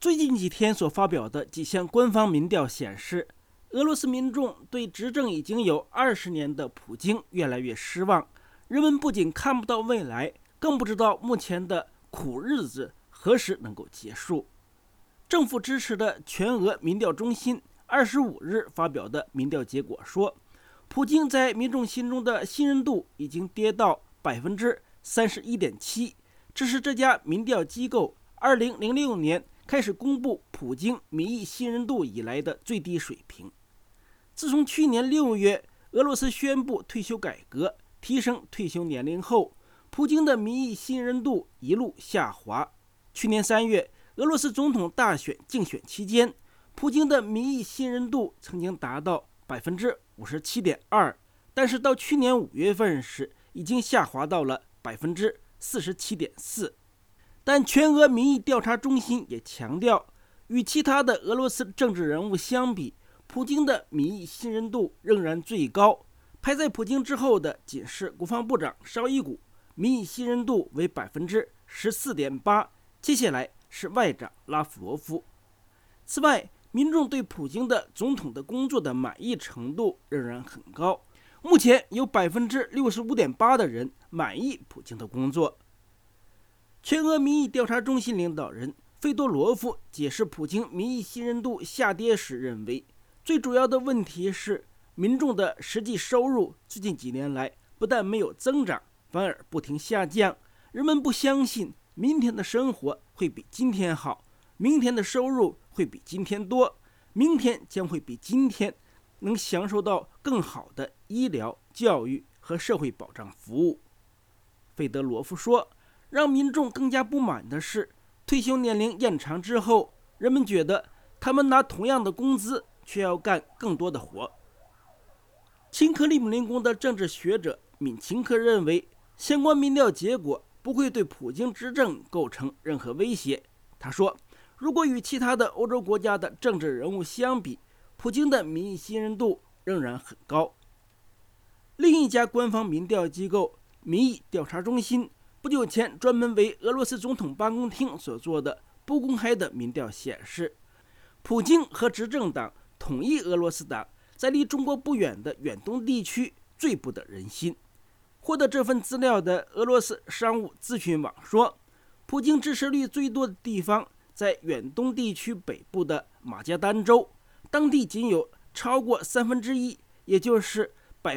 最近几天所发表的几项官方民调显示，俄罗斯民众对执政已经有20年的普京越来越失望。人们不仅看不到未来，更不知道目前的苦日子何时能够结束。政府支持的全俄民调中心25日发表的民调结果说，普京在民众心中的信任度已经跌到31.7%，这是这家民调机构2006年开始公布普京民意信任度以来的最低水平。自从去年6月俄罗斯宣布退休改革，提升退休年龄后，普京的民意信任度一路下滑。去年3月俄罗斯总统大选竞选期间，普京的民意信任度曾经达到57.2%，但是到去年5月份时已经下滑到了47.4%。但全俄民意调查中心也强调，与其他的俄罗斯政治人物相比，普京的民意信任度仍然最高。排在普京之后的仅是国防部长绍伊古，民意信任度为14.8%，接下来是外长拉夫罗夫。此外，民众对普京的总统的工作的满意程度仍然很高，目前有65.8%的人满意普京的工作。全俄民意调查中心领导人费多罗夫解释普京民意信任度下跌时认为，最主要的问题是民众的实际收入最近几年来不但没有增长，反而不停下降。人们不相信明天的生活会比今天好，明天的收入会比今天多，明天将会比今天能享受到更好的医疗、教育和社会保障服务。费德罗夫说，让民众更加不满的是，退休年龄延长之后，人们觉得他们拿同样的工资却要干更多的活。秦克里姆林宫的政治学者敏琴科认为，相关民调结果不会对普京执政构成任何威胁。他说，如果与其他的欧洲国家的政治人物相比，普京的民意信任度仍然很高。另一家官方民调机构民意调查中心不久前专门为俄罗斯总统办公厅所做的不公开的民调显示，普京和执政党统一俄罗斯党在离中国不远的远东地区最不得人心。获得这份资料的俄罗斯商务咨询网说，普京支持率最多的地方在远东地区北部的马加丹州，当地仅有超过1/3，也就是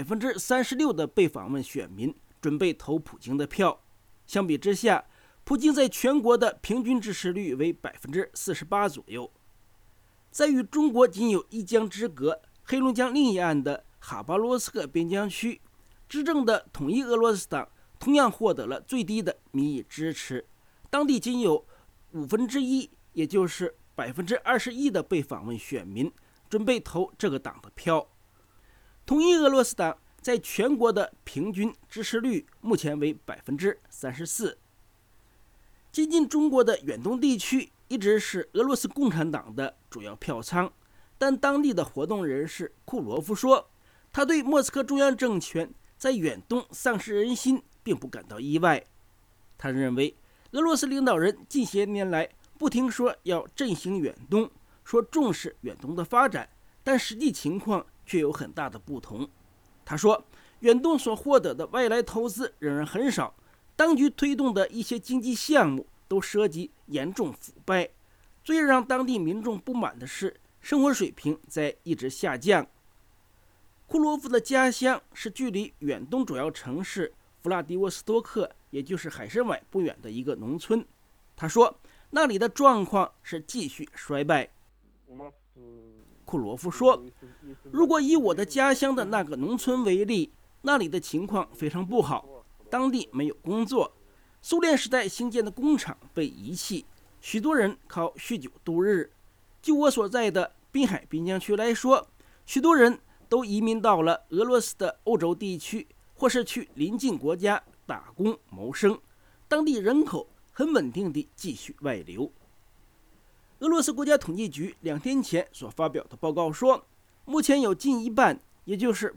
36%的被访问选民准备投普京的票。相比之下，普京在全国的平均支持率为48%左右。在与中国仅有一江之隔，黑龙江另一岸的哈巴罗斯克边疆区，执政的统一俄罗斯党同样获得了最低的民意支持，当地仅有1/5，也就是21%的被访问选民准备投这个党的票。统一俄罗斯党在全国的平均支持率目前为34%。接近中国的远东地区一直是俄罗斯共产党的主要票仓，但当地的活动人士库罗夫说，他对莫斯科中央政权在远东丧失人心并不感到意外。他认为，俄罗斯领导人近些年来不停说要振兴远东，说重视远东的发展，但实际情况却有很大的不同。他说，远东所获得的外来投资仍然很少，当局推动的一些经济项目都涉及严重腐败。最让当地民众不满的是，生活水平在一直下降。库罗夫的家乡是距离远东主要城市弗拉迪沃斯托克，也就是海参崴不远的一个农村。他说，那里的状况是继续衰败。库罗夫说，如果以我的家乡的那个农村为例，那里的情况非常不好，当地没有工作，苏联时代兴建的工厂被遗弃，许多人靠酗酒度日。就我所在的滨海边疆区来说，许多人都移民到了俄罗斯的欧洲地区，或是去邻近国家打工谋生，当地人口很稳定地继续外流。俄罗斯国家统计局2天前所发表的报告说，目前有近一半，也就是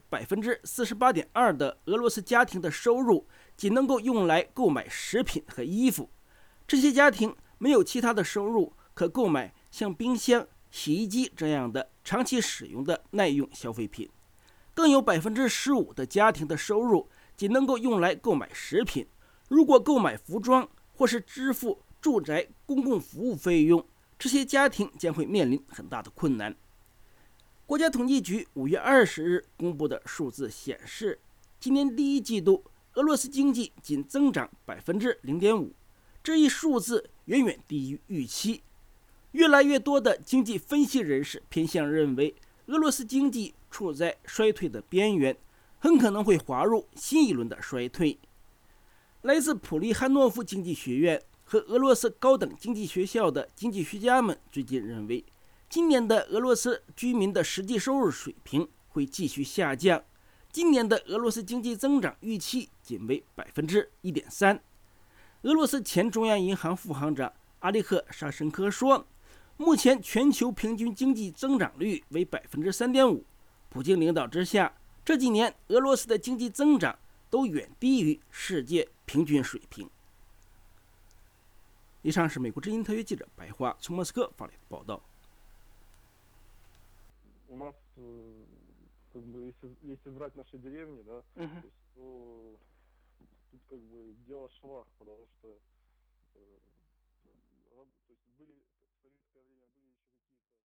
48.2%的俄罗斯家庭的收入仅能够用来购买食品和衣服。这些家庭没有其他的收入，可购买像冰箱、洗衣机这样的长期使用的耐用消费品。更有15%的家庭的收入仅能够用来购买食品，如果购买服装或是支付住宅公共服务费用，这些家庭将会面临很大的困难。国家统计局5月20日公布的数字显示，今年第一季度俄罗斯经济仅增长0.5%，这一数字远远低于预期。越来越多的经济分析人士偏向认为，俄罗斯经济处在衰退的边缘，很可能会滑入新一轮的衰退。来自普利汉诺夫经济学院和俄罗斯高等经济学校的经济学家们最近认为，今年的俄罗斯居民的实际收入水平会继续下降。今年的俄罗斯经济增长预期仅为1.3%。俄罗斯前中央银行副行长阿列克沙申科说，目前全球平均经济增长率为3.5%。普京领导之下，这几年俄罗斯的经济增长都远低于世界平均水平。以上是美国之音特约记者白桦从莫斯科发来的报道。 как бы, если брать наши деревни, да, то есть, тут как бы дело швах, потому что то есть были в советское время были еще какие-то